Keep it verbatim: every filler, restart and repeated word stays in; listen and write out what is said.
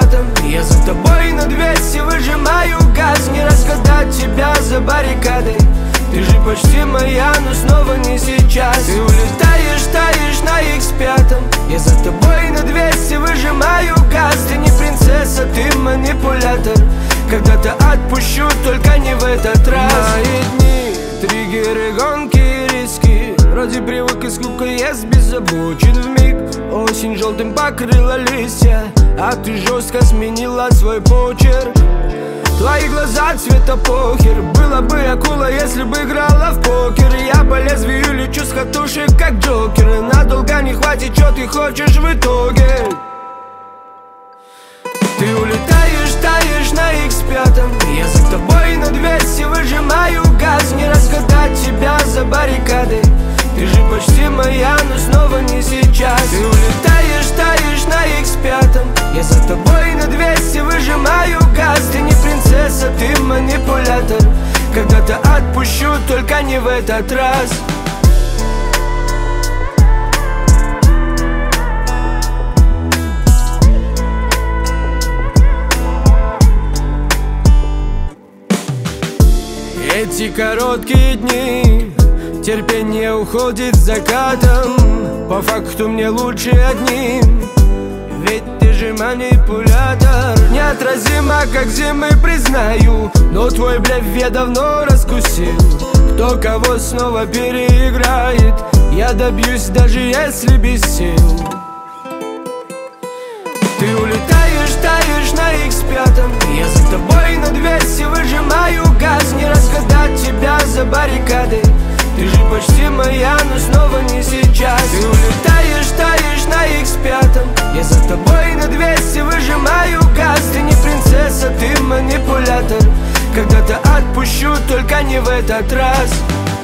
пятом. Я за тобой на двести выжимаю газ. Не разгадать тебя за баррикадой. Ты же почти моя, но снова не сейчас. Ты улетаешь, таешь на икс пять. Я за тобой на двести выжимаю газ. Ты не принцесса, ты манипулятор. Когда-то отпущу, только не в этот раз. Мои дни, триггеры, гонки, риски. Вроде привык и скука ест беззабочен вмиг. Осень желтым покрыла листья, а ты жестко сменила свой почерк. Твои глаза цвета похер. Была бы акула, если бы играла в покер. Я по лезвию лечу с катушек, как Джокер. Надолго не хватит, что ты хочешь в итоге. Ты улетаешь, таешь на икс пять. Я за тобой на двести выжимаю газ. Не разгадать тебя за баррикадой. Ты же почти моя, но снова не сейчас. Ты улетаешь, таешь на икс пять. Я за тобой на двести выжимаю газ. Ты не принцесса, ты манипулятор. Когда-то отпущу, только не в этот раз. Эти короткие дни, терпение уходит закатом. По факту мне лучше одним, ведь ты же манипулятор. Неотразимо, как зимы, признаю, но твой блеф я давно раскусил. Кто кого снова переиграет, я добьюсь, даже если без сил. Ты улетаешь, таешь на икс пять. Я за тобой на двести выжимаю газ. Не разгадать тебя за баррикадой. Ты же почти моя, но снова не сейчас. Ты улетаешь, таешь на икс пять. Я за тобой на двести выжимаю газ. Ты не принцесса, ты манипулятор. Когда-то отпущу, только не в этот раз.